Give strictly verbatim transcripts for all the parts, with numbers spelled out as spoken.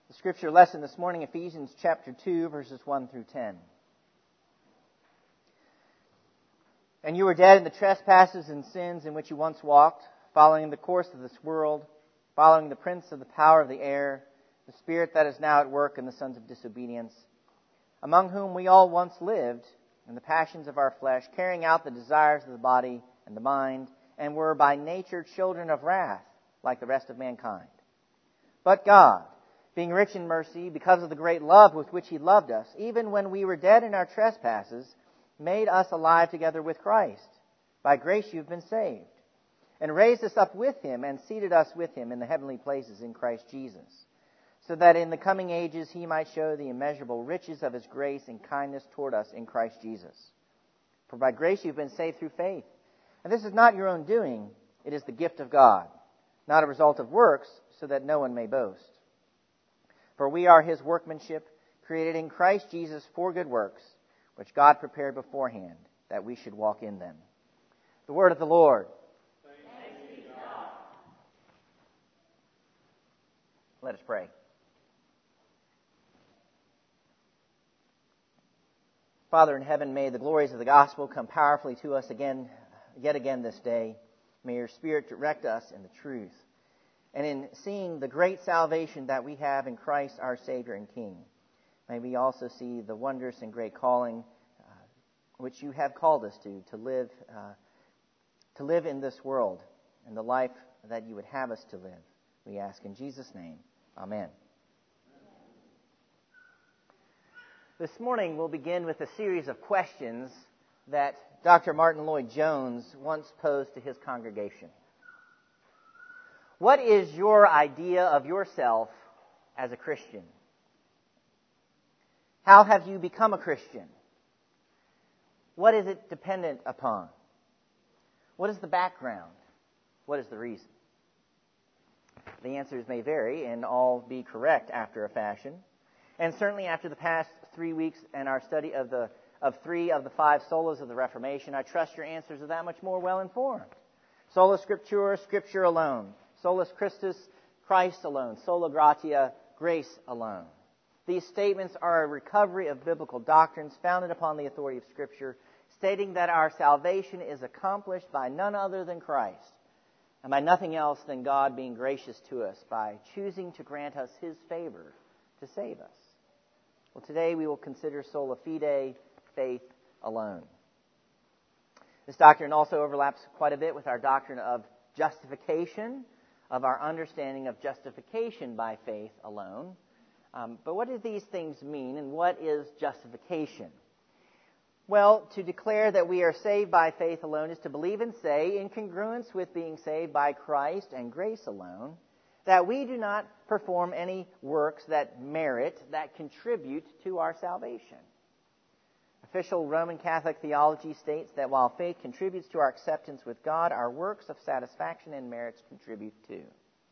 The scripture lesson this morning, Ephesians chapter two, verses one through ten. And you were dead in the trespasses and sins in which you once walked, following the course of this world, following the prince of the power of the air, the spirit that is now at work in the sons of disobedience, among whom we all once lived in the passions of our flesh, carrying out the desires of the body and the mind, and were by nature children of wrath, like the rest of mankind. But God, being rich in mercy, because of the great love with which He loved us, even when we were dead in our trespasses, made us alive together with Christ. By grace you've been saved, and raised us up with Him, and seated us with Him in the heavenly places in Christ Jesus, so that in the coming ages He might show the immeasurable riches of His grace and kindness toward us in Christ Jesus. For by grace you've been saved through faith. And this is not your own doing, it is the gift of God, not a result of works, so that no one may boast. For we are His workmanship, created in Christ Jesus for good works, which God prepared beforehand, that we should walk in them. The word of the Lord. Thanks be to God. Let us pray. Father in heaven, may the glories of the gospel come powerfully to us again, yet again this day. May your Spirit direct us in the truth. And in seeing the great salvation that we have in Christ our Savior and King, may we also see the wondrous and great calling uh, which you have called us to, to live, uh, to live in this world, and the life that you would have us to live. We ask in Jesus' name. Amen. This morning we'll begin with a series of questions that Doctor Martin Lloyd-Jones once posed to his congregation. What is your idea of yourself as a Christian? How have you become a Christian? What is it dependent upon? What is the background? What is the reason? The answers may vary and all be correct after a fashion. And certainly after the past three weeks and our study of the of three of the five solas of the Reformation, I trust your answers are that much more well-informed. Sola Scriptura, Scripture alone. Solus Christus, Christ alone. Sola Gratia, grace alone. These statements are a recovery of biblical doctrines founded upon the authority of Scripture, stating that our salvation is accomplished by none other than Christ, and by nothing else than God being gracious to us by choosing to grant us His favor to save us. Well, today we will consider sola fide, faith alone. This doctrine also overlaps quite a bit with our doctrine of justification, of our understanding of justification by faith alone. Um, but what do these things mean, and what is justification? Well, to declare that we are saved by faith alone is to believe and say, in congruence with being saved by Christ and grace alone, that we do not perform any works that merit, that contribute to our salvation. Official Roman Catholic theology states that while faith contributes to our acceptance with God, our works of satisfaction and merits contribute too.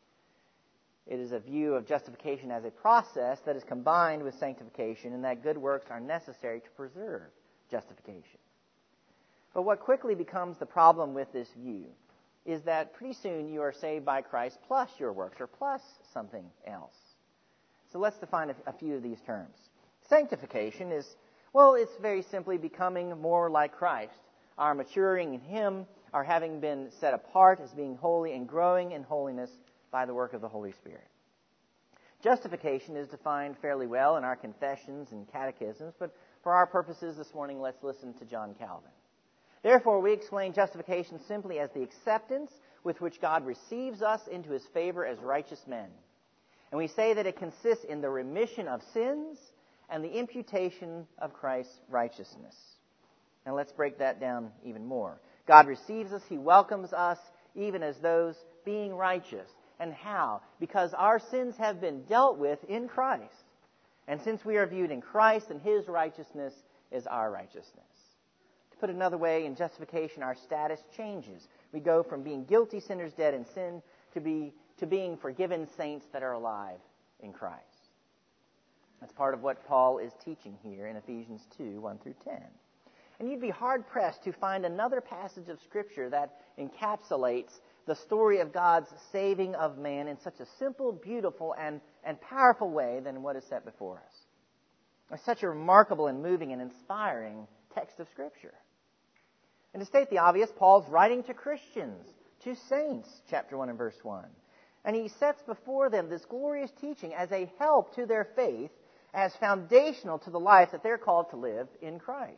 It is a view of justification as a process that is combined with sanctification, and that good works are necessary to preserve justification. But what quickly becomes the problem with this view is that pretty soon you are saved by Christ plus your works, or plus something else. So let's define a, a few of these terms. Sanctification is, well, it's very simply becoming more like Christ, our maturing in Him, our having been set apart as being holy and growing in holiness by the work of the Holy Spirit. Justification is defined fairly well in our confessions and catechisms, but for our purposes this morning, let's listen to John Calvin. Therefore, we explain justification simply as the acceptance with which God receives us into His favor as righteous men. And we say that it consists in the remission of sins and the imputation of Christ's righteousness. And let's break that down even more. God receives us, He welcomes us, even as those being righteous. And how? Because our sins have been dealt with in Christ. And since we are viewed in Christ, and His righteousness is our righteousness. To put another way, in justification, our status changes. We go from being guilty sinners dead in sin to be to being forgiven saints that are alive in Christ. That's part of what Paul is teaching here in Ephesians two, one through ten. And you'd be hard-pressed to find another passage of Scripture that encapsulates the story of God's saving of man in such a simple, beautiful, and, and powerful way than what is set before us. It's such a remarkable and moving and inspiring text of Scripture. And to state the obvious, Paul's writing to Christians, to saints, chapter one and verse one. And he sets before them this glorious teaching as a help to their faith, as foundational to the life that they're called to live in Christ.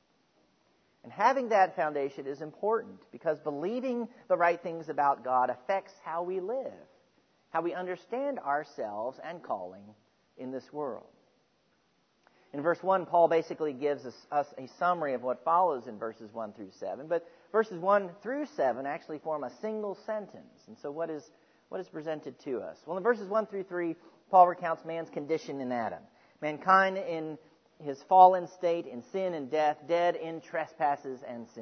And having that foundation is important because believing the right things about God affects how we live, how we understand ourselves and calling in this world. In verse one, Paul basically gives us, us a summary of what follows in verses one through seven. But verses one through seven actually form a single sentence. And so what is, what is presented to us? Well, in verses one through three, Paul recounts man's condition in Adam. Mankind in his fallen state, in sin and death, dead in trespasses and sin.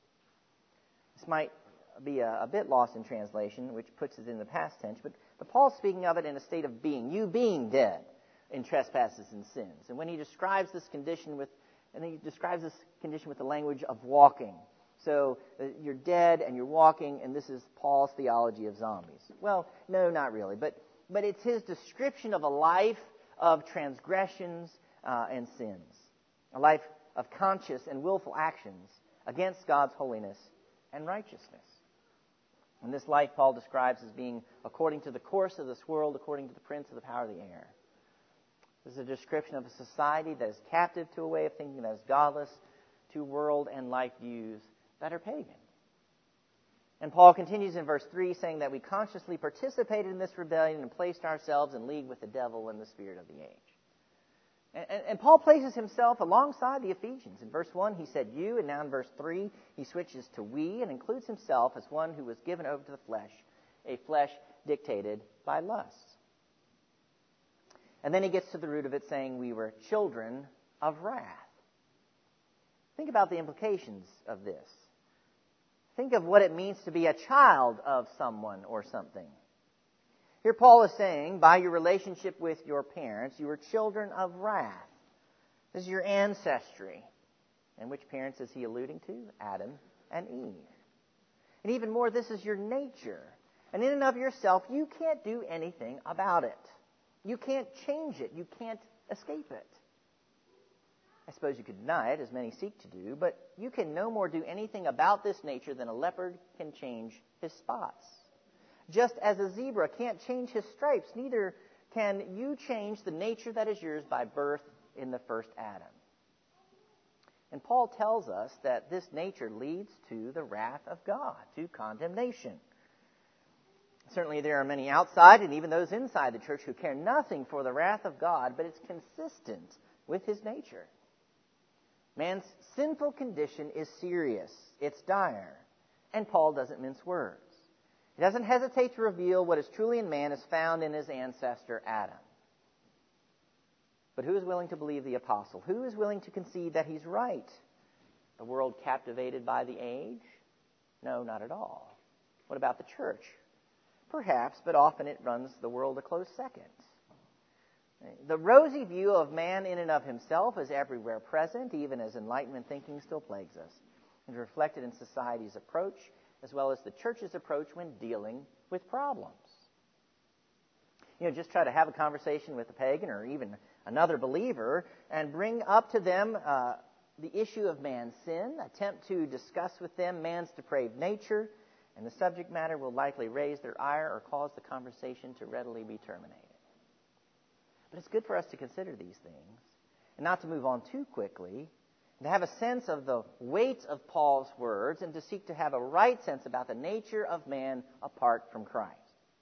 This might be a, a bit lost in translation, which puts it in the past tense, but, but Paul's speaking of it in a state of being, you being dead in trespasses and sins. And when he describes this condition with, and he describes this condition with the language of walking. So uh, you're dead and you're walking, and this is Paul's theology of zombies. Well, no, not really, but but it's his description of a life of transgressions uh, and sins, a life of conscious and willful actions against God's holiness and righteousness. And this life Paul describes as being according to the course of this world, according to the prince of the power of the air. This is a description of a society that is captive to a way of thinking that is godless, to world and life views that are pagan. And Paul continues in verse three saying that we consciously participated in this rebellion and placed ourselves in league with the devil and the spirit of the age. And, and, and Paul places himself alongside the Ephesians. In verse one, he said you, and now in verse three, he switches to we and includes himself as one who was given over to the flesh, a flesh dictated by lust. And then he gets to the root of it saying we were children of wrath. Think about the implications of this. Think of what it means to be a child of someone or something. Here Paul is saying, by your relationship with your parents, you were children of wrath. This is your ancestry. And which parents is he alluding to? Adam and Eve. And even more, this is your nature. And in and of yourself, you can't do anything about it. You can't change it. You can't escape it. I suppose you could deny it, as many seek to do, but you can no more do anything about this nature than a leopard can change his spots. Just as a zebra can't change his stripes, neither can you change the nature that is yours by birth in the first Adam. And Paul tells us that this nature leads to the wrath of God, to condemnation. Certainly there are many outside and even those inside the church who care nothing for the wrath of God, but it's consistent with his nature. Man's sinful condition is serious. It's dire. And Paul doesn't mince words. He doesn't hesitate to reveal what is truly in man is found in his ancestor Adam. But who is willing to believe the apostle? Who is willing to concede that he's right? The world captivated by the age? No, not at all. What about the church? Perhaps, but often it runs the world a close second. The rosy view of man in and of himself is everywhere present, even as Enlightenment thinking still plagues us, and reflected in society's approach as well as the church's approach when dealing with problems. You know, just try to have a conversation with a pagan or even another believer and bring up to them uh, the issue of man's sin, attempt to discuss with them man's depraved nature, and the subject matter will likely raise their ire or cause the conversation to readily be terminated. But it's good for us to consider these things and not to move on too quickly, and to have a sense of the weight of Paul's words and to seek to have a right sense about the nature of man apart from Christ.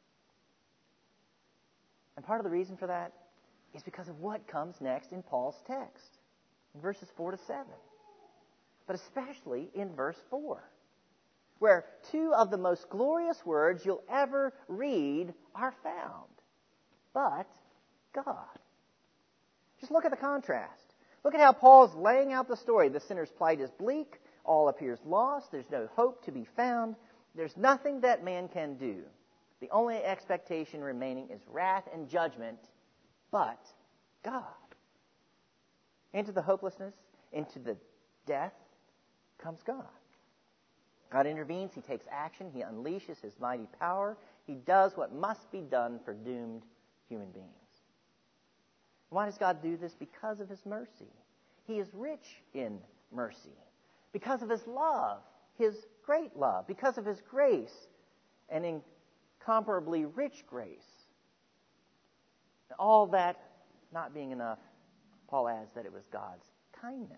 And part of the reason for that is because of what comes next in Paul's text, in verses four to seven. But especially in verse four, where two of the most glorious words you'll ever read are found. But God. Just look at the contrast. Look at how Paul's laying out the story. The sinner's plight is bleak. All appears lost. There's no hope to be found. There's nothing that man can do. The only expectation remaining is wrath and judgment, but God. Into the hopelessness, into the death, comes God. God intervenes. He takes action. He unleashes His mighty power. He does what must be done for doomed human beings. Why does God do this? Because of His mercy. He is rich in mercy. Because of His love, His great love. Because of His grace, and incomparably rich grace. All that not being enough, Paul adds that it was God's kindness.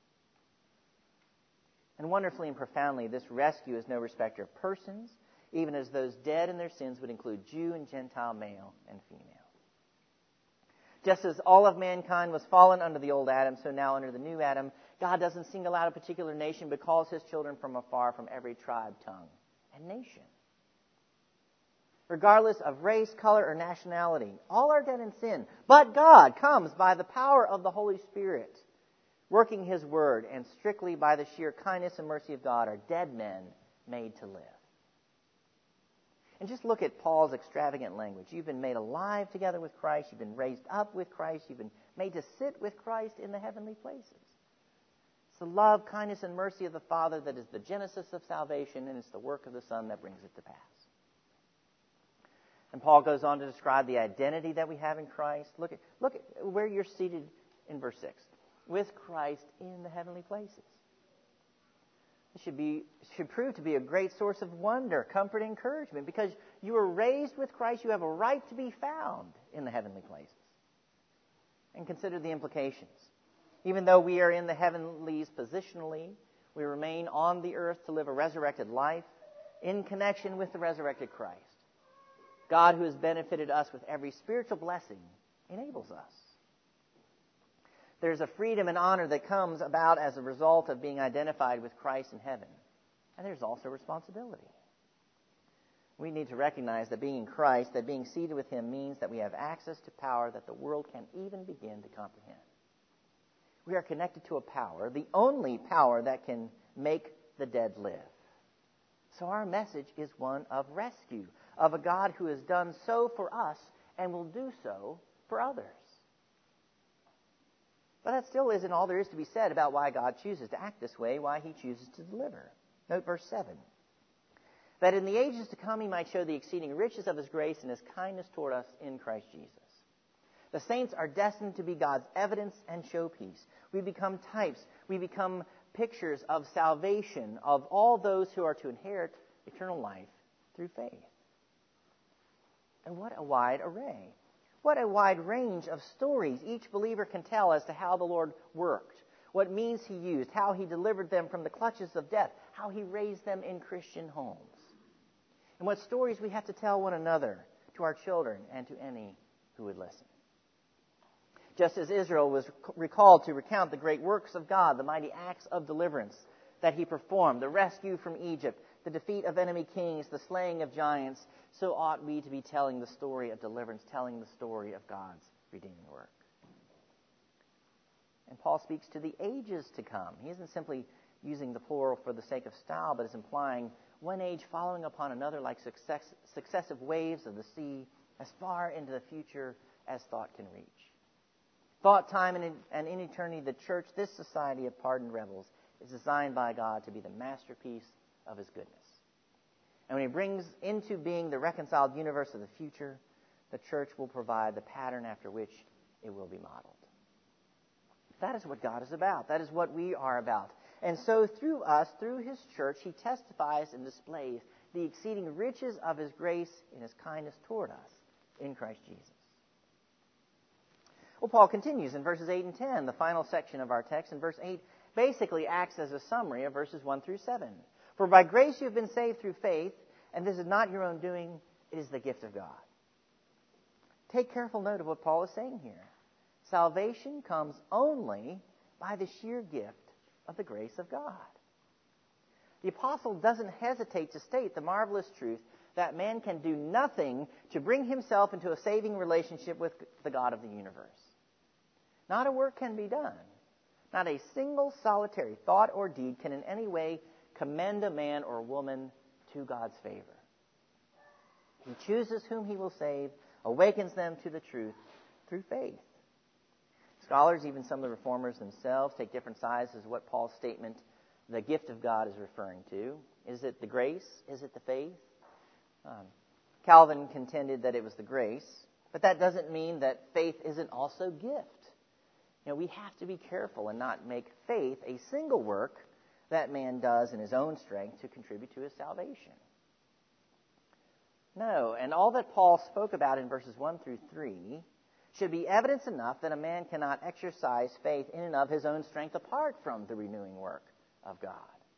And wonderfully and profoundly, this rescue is no respecter of persons, even as those dead in their sins would include Jew and Gentile, male and female. Just as all of mankind was fallen under the old Adam, so now under the new Adam, God doesn't single out a particular nation, but calls His children from afar, from every tribe, tongue, and nation. Regardless of race, color, or nationality, all are dead in sin. But God comes by the power of the Holy Spirit, working His word, and strictly by the sheer kindness and mercy of God are dead men made to live. And just look at Paul's extravagant language. You've been made alive together with Christ. You've been raised up with Christ. You've been made to sit with Christ in the heavenly places. It's the love, kindness, and mercy of the Father that is the genesis of salvation, and it's the work of the Son that brings it to pass. And Paul goes on to describe the identity that we have in Christ. Look at, look at where you're seated in verse six. With Christ in the heavenly places. It should be should prove to be a great source of wonder, comfort, and encouragement, because you were raised with Christ. You have a right to be found in the heavenly places. And consider the implications. Even though we are in the heavenlies positionally, we remain on the earth to live a resurrected life in connection with the resurrected Christ. God, who has benefited us with every spiritual blessing, enables us. There's a freedom and honor that comes about as a result of being identified with Christ in heaven. And there's also responsibility. We need to recognize that being in Christ, that being seated with Him, means that we have access to power that the world can't even begin to comprehend. We are connected to a power, the only power that can make the dead live. So our message is one of rescue, of a God who has done so for us and will do so for others. But that still isn't all there is to be said about why God chooses to act this way, why He chooses to deliver. Note verse seven. That in the ages to come He might show the exceeding riches of His grace and His kindness toward us in Christ Jesus. The saints are destined to be God's evidence and showpiece. We become types. We become pictures of salvation, of all those who are to inherit eternal life through faith. And what a wide array. What a wide range of stories each believer can tell as to how the Lord worked, what means He used, how He delivered them from the clutches of death, how He raised them in Christian homes, and what stories we have to tell one another, to our children, and to any who would listen. Just as Israel was recalled to recount the great works of God, the mighty acts of deliverance that He performed, the rescue from Egypt, the defeat of enemy kings, the slaying of giants, so ought we to be telling the story of deliverance, telling the story of God's redeeming work. And Paul speaks to the ages to come. He isn't simply using the plural for the sake of style, but is implying one age following upon another like success, successive waves of the sea, as far into the future as thought can reach. Thought, time, and in, and in eternity, the church, this society of pardoned rebels, is designed by God to be the masterpiece of His goodness. And when He brings into being the reconciled universe of the future, the church will provide the pattern after which it will be modeled. That is what God is about. That is what we are about. And so through us, through His church, He testifies and displays the exceeding riches of His grace and His kindness toward us in Christ Jesus. Well, Paul continues in verses eight and ten, the final section of our text. And verse eight basically acts as a summary of verses one through seven. For by grace you have been saved through faith, and this is not your own doing, it is the gift of God. Take careful note of what Paul is saying here. Salvation comes only by the sheer gift of the grace of God. The apostle doesn't hesitate to state the marvelous truth that man can do nothing to bring himself into a saving relationship with the God of the universe. Not a work can be done. Not a single solitary thought or deed can in any way commend a man or woman to God's favor. He chooses whom He will save, awakens them to the truth through faith. Scholars, even some of the reformers themselves, take different sides as what Paul's statement the gift of God is referring to. Is it the grace? Is it the faith? Um, Calvin contended that it was the grace, but that doesn't mean that faith isn't also gift. You know, we have to be careful and not make faith a single work that man does in his own strength to contribute to his salvation. No, and all that Paul spoke about in verses one through three should be evidence enough that a man cannot exercise faith in and of his own strength apart from the renewing work of God.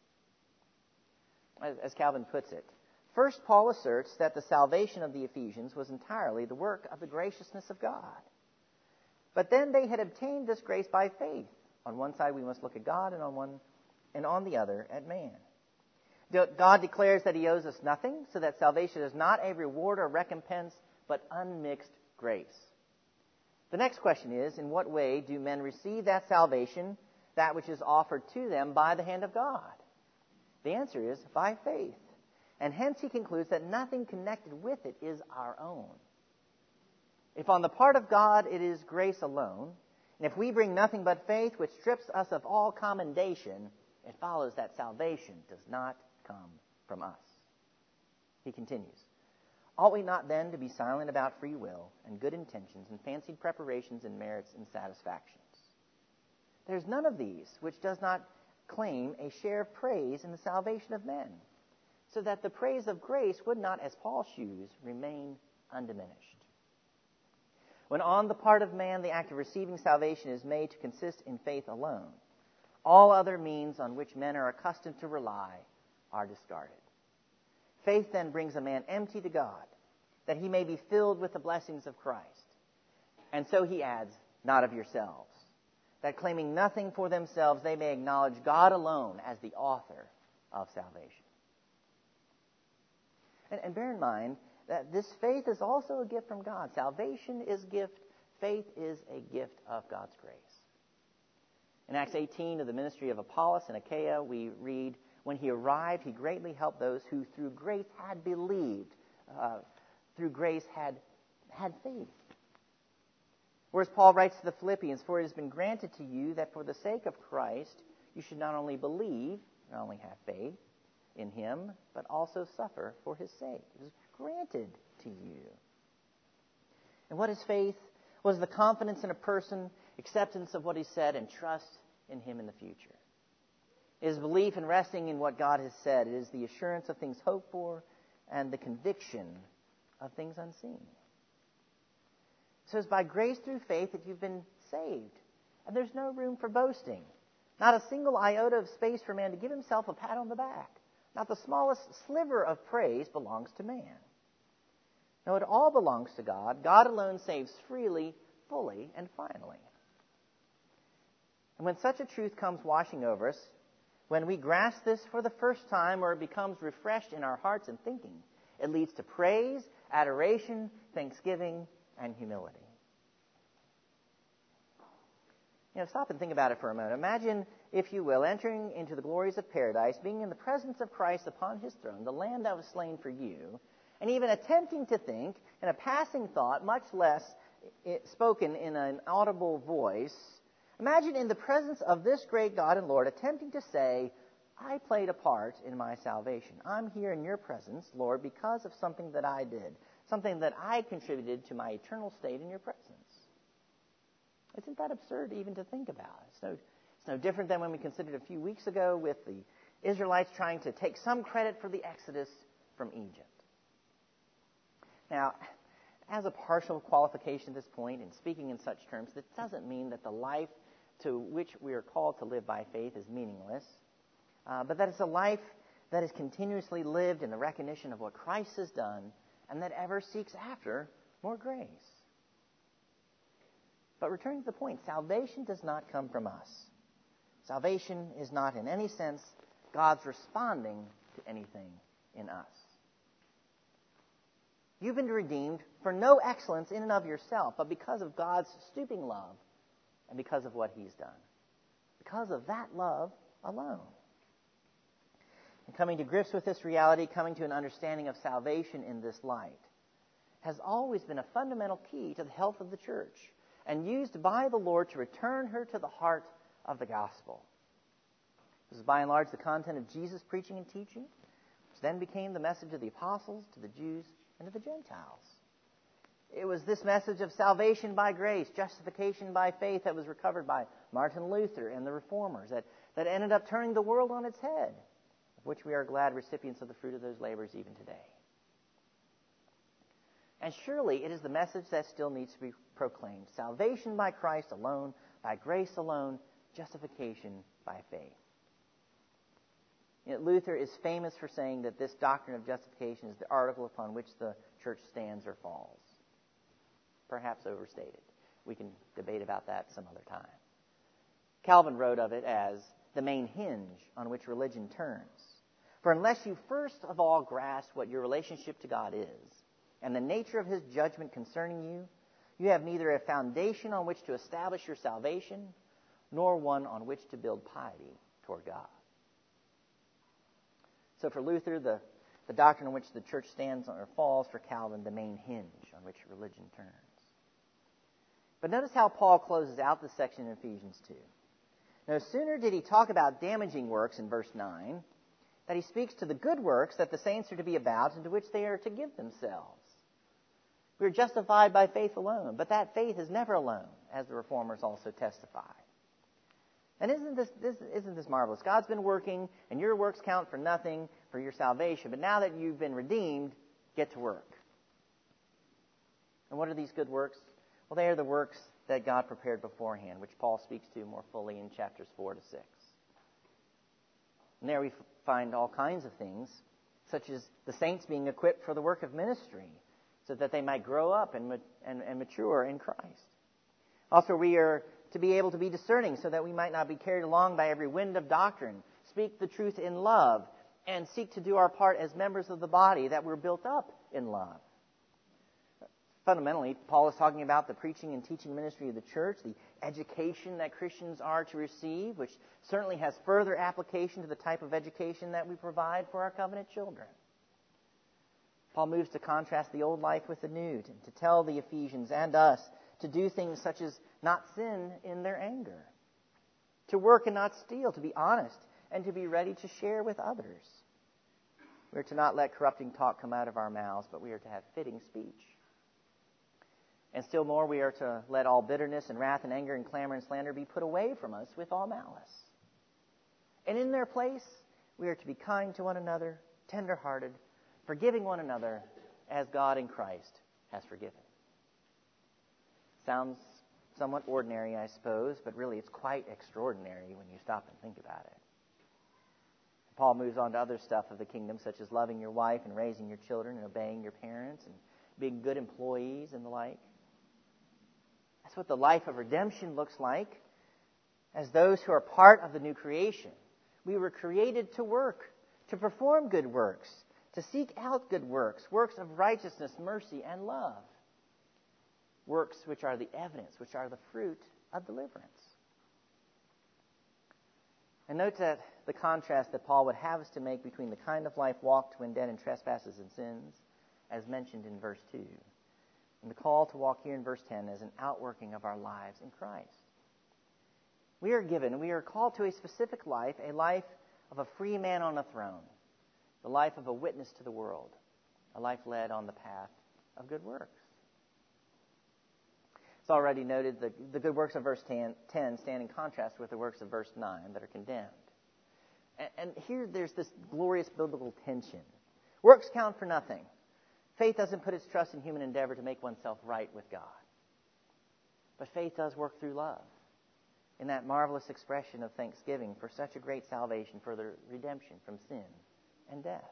As, as Calvin puts it, first Paul asserts that the salvation of the Ephesians was entirely the work of the graciousness of God. But then they had obtained this grace by faith. On one side we must look at God, and on one and on the other at man. God declares that he owes us nothing, so that salvation is not a reward or recompense, but unmixed grace. The next question is, in what way do men receive that salvation, that which is offered to them by the hand of God? The answer is by faith. And hence he concludes that nothing connected with it is our own. If on the part of God it is grace alone, and if we bring nothing but faith, which strips us of all commendation, it follows that salvation does not come from us. He continues, ought we not then to be silent about free will and good intentions and fancied preparations and merits and satisfactions? There's none of these which does not claim a share of praise in the salvation of men, so that the praise of grace would not, as Paul shews, remain undiminished. When on the part of man the act of receiving salvation is made to consist in faith alone, all other means on which men are accustomed to rely are discarded. Faith then brings a man empty to God, that he may be filled with the blessings of Christ. And so he adds, not of yourselves, that claiming nothing for themselves, they may acknowledge God alone as the author of salvation. And, and bear in mind that this faith is also a gift from God. Salvation is a gift. Faith is a gift of God's grace. In Acts eighteen, of the ministry of Apollos in Achaia, we read, when he arrived, he greatly helped those who through grace had believed, uh, through grace had had faith. Whereas Paul writes to the Philippians, for it has been granted to you that for the sake of Christ, you should not only believe, not only have faith in him, but also suffer for his sake. It was granted to you. And what is faith? Was the confidence in a person, acceptance of what he said, and trust in him in the future. It is belief and resting in what God has said. It is the assurance of things hoped for and the conviction of things unseen. So it's by grace through faith that you've been saved. And there's no room for boasting. Not a single iota of space for man to give himself a pat on the back. Not the smallest sliver of praise belongs to man. No, it all belongs to God. God alone saves freely, fully, and finally. And when such a truth comes washing over us, when we grasp this for the first time or it becomes refreshed in our hearts and thinking, it leads to praise, adoration, thanksgiving, and humility. You know, stop and think about it for a moment. Imagine, if you will, entering into the glories of paradise, being in the presence of Christ upon his throne, the Lamb that was slain for you, and even attempting to think in a passing thought, much less it, spoken in an audible voice. Imagine in the presence of this great God and Lord attempting to say, I played a part in my salvation. I'm here in your presence, Lord, because of something that I did, something that I contributed to my eternal state in your presence. Isn't that absurd even to think about? It's no, it's no different than when we considered a few weeks ago with the Israelites trying to take some credit for the Exodus from Egypt. Now, as a partial qualification at this point, in speaking in such terms, that doesn't mean that the life to which we are called to live by faith is meaningless, uh, but that it's a life that is continuously lived in the recognition of what Christ has done and that ever seeks after more grace. But returning to the point, salvation does not come from us. Salvation is not in any sense God's responding to anything in us. You've been redeemed for no excellence in and of yourself, but because of God's stooping love and because of what he's done. Because of that love alone. And coming to grips with this reality, coming to an understanding of salvation in this light, has always been a fundamental key to the health of the church and used by the Lord to return her to the heart of the gospel. This is by and large the content of Jesus' preaching and teaching, which then became the message of the apostles to the Jews and to the Gentiles. It was this message of salvation by grace, justification by faith that was recovered by Martin Luther and the Reformers that, that ended up turning the world on its head, of which we are glad recipients of the fruit of those labors even today. And surely it is the message that still needs to be proclaimed. Salvation by Christ alone, by grace alone, justification by faith. You know, Luther is famous for saying that this doctrine of justification is the article upon which the church stands or falls. Perhaps overstated. We can debate about that some other time. Calvin wrote of it as the main hinge on which religion turns. For unless you first of all grasp what your relationship to God is, and the nature of his judgment concerning you, you have neither a foundation on which to establish your salvation, nor one on which to build piety toward God. So for Luther, the, the doctrine on which the church stands or falls, for Calvin, the main hinge on which religion turns. But notice how Paul closes out this section in Ephesians two. No sooner did he talk about damaging works in verse nine, that he speaks to the good works that the saints are to be about and to which they are to give themselves. We are justified by faith alone, but that faith is never alone, as the Reformers also testify. And isn't this, this, isn't this marvelous? God's been working, and your works count for nothing for your salvation. But now that you've been redeemed, get to work. And what are these good works? Well, they are the works that God prepared beforehand, which Paul speaks to more fully in chapters four to six. And there we f- find all kinds of things, such as the saints being equipped for the work of ministry, so that they might grow up and, and, and mature in Christ. Also, we are to be able to be discerning so that we might not be carried along by every wind of doctrine, speak the truth in love, and seek to do our part as members of the body, that we're built up in love. Fundamentally, Paul is talking about the preaching and teaching ministry of the church, the education that Christians are to receive, which certainly has further application to the type of education that we provide for our covenant children. Paul moves to contrast the old life with the new, to, to tell the Ephesians and us to do things such as not sin in their anger, to work and not steal, to be honest, and to be ready to share with others. We are to not let corrupting talk come out of our mouths, but we are to have fitting speech. And still more, we are to let all bitterness and wrath and anger and clamor and slander be put away from us with all malice. And in their place, we are to be kind to one another, tender-hearted, forgiving one another as God in Christ has forgiven. Sounds somewhat ordinary, I suppose, but really it's quite extraordinary when you stop and think about it. Paul moves on to other stuff of the kingdom, such as loving your wife and raising your children and obeying your parents and being good employees and the like. That's what the life of redemption looks like. As those who are part of the new creation, we were created to work, to perform good works, to seek out good works, works of righteousness, mercy, and love. Works which are the evidence, which are the fruit of deliverance. And note that the contrast that Paul would have us to make between the kind of life walked when dead in trespasses and sins, as mentioned in verse two, and the call to walk here in verse ten as an outworking of our lives in Christ. We are given, we are called to a specific life, a life of a free man on a throne, the life of a witness to the world, a life led on the path of good works. It's already noted the, the good works of verse ten, ten stand in contrast with the works of verse nine that are condemned. And, and here there's this glorious biblical tension. Works count for nothing. Faith doesn't put its trust in human endeavor to make oneself right with God. But faith does work through love, in that marvelous expression of thanksgiving for such a great salvation, for the redemption from sin and death.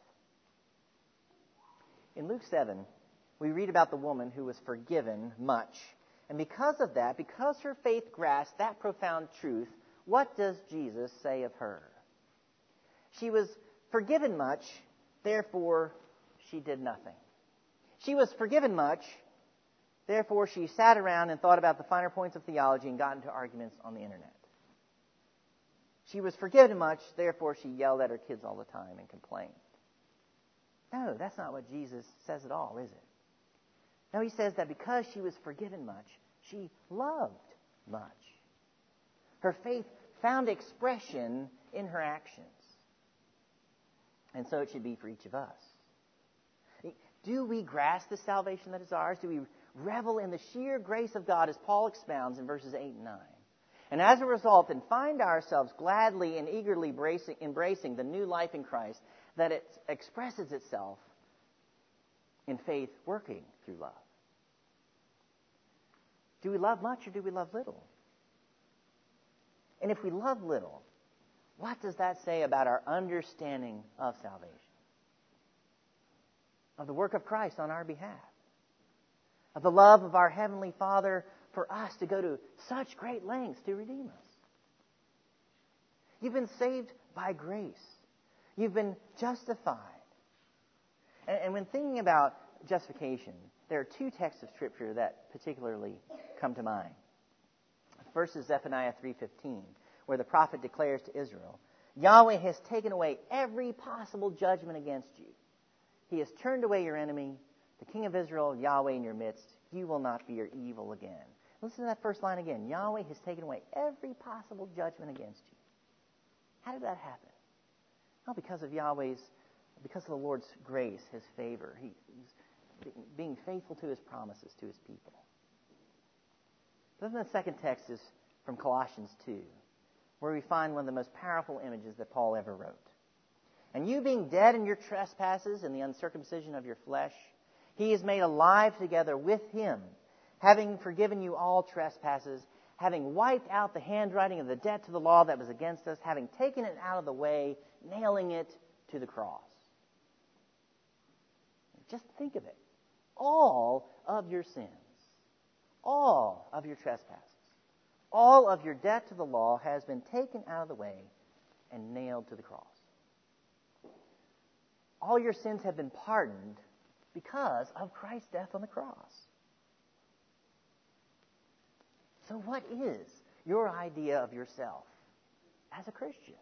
In Luke seven, we read about the woman who was forgiven much. And because of that, because her faith grasped that profound truth, what does Jesus say of her? She was forgiven much, therefore she did nothing. She was forgiven much, therefore she sat around and thought about the finer points of theology and got into arguments on the internet. She was forgiven much, therefore she yelled at her kids all the time and complained. No, that's not what Jesus says at all, is it? No, he says that because she was forgiven much, she loved much. Her faith found expression in her actions. And so it should be for each of us. Do we grasp the salvation that is ours? Do we revel in the sheer grace of God as Paul expounds in verses eight and nine? And as a result, then find ourselves gladly and eagerly embracing, embracing the new life in Christ that it expresses itself in faith working through love. Do we love much or do we love little? And if we love little, what does that say about our understanding of salvation? Of the work of Christ on our behalf? Of the love of our Heavenly Father for us to go to such great lengths to redeem us? You've been saved by grace. You've been justified. And, and when thinking about justification, there are two texts of Scripture that particularly come to mind. First is Zephaniah three fifteen, where the prophet declares to Israel, Yahweh has taken away every possible judgment against you. He has turned away your enemy, the King of Israel, Yahweh in your midst. You will not fear evil again. Listen to that first line again. Yahweh has taken away every possible judgment against you. How did that happen? Well, because of Yahweh's, because of the Lord's grace, His favor. He, he's being faithful to His promises to His people. Then the second text is from Colossians two, where we find one of the most powerful images that Paul ever wrote. And you being dead in your trespasses and the uncircumcision of your flesh, He is made alive together with Him, having forgiven you all trespasses, having wiped out the handwriting of the debt to the law that was against us, having taken it out of the way, nailing it to the cross. Just think of it. All of your sins, all of your trespasses, all of your debt to the law has been taken out of the way and nailed to the cross. All your sins have been pardoned because of Christ's death on the cross. So what is your idea of yourself as a Christian?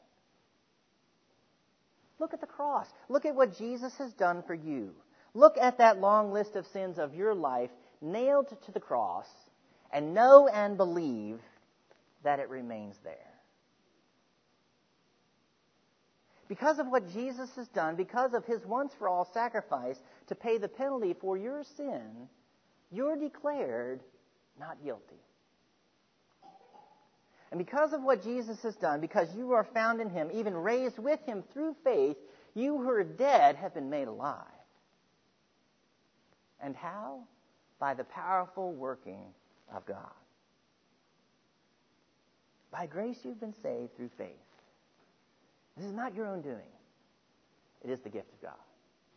Look at the cross. Look at what Jesus has done for you. Look at that long list of sins of your life nailed to the cross, and know and believe that it remains there. Because of what Jesus has done, because of His once-for-all sacrifice to pay the penalty for your sin, you're declared not guilty. And because of what Jesus has done, because you are found in Him, even raised with Him through faith, you who are dead have been made alive. And how? By the powerful working of God. By grace you've been saved through faith. This is not your own doing. It is the gift of God.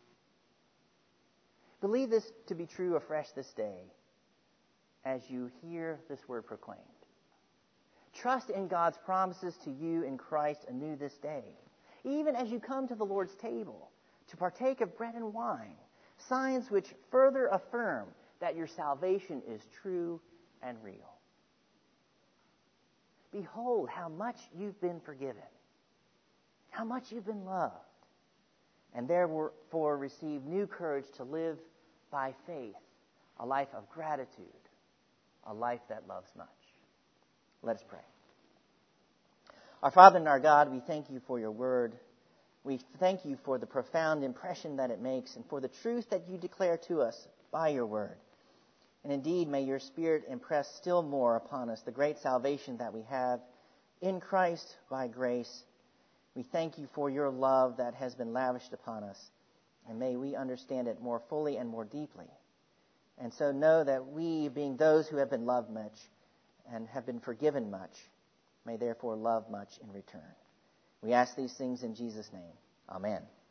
Believe this to be true afresh this day as you hear this word proclaimed. Trust in God's promises to you in Christ anew this day, even as you come to the Lord's table to partake of bread and wine, signs which further affirm that your salvation is true and real. Behold how much you've been forgiven, how much you've been loved, and therefore receive new courage to live by faith, a life of gratitude, a life that loves much. Let us pray. Our Father and our God, we thank you for your word. We thank you for the profound impression that it makes and for the truth that you declare to us by your word. And indeed, may your Spirit impress still more upon us the great salvation that we have in Christ by grace. We thank you for your love that has been lavished upon us. And may we understand it more fully and more deeply. And so know that we, being those who have been loved much and have been forgiven much, may therefore love much in return. We ask these things in Jesus' name. Amen.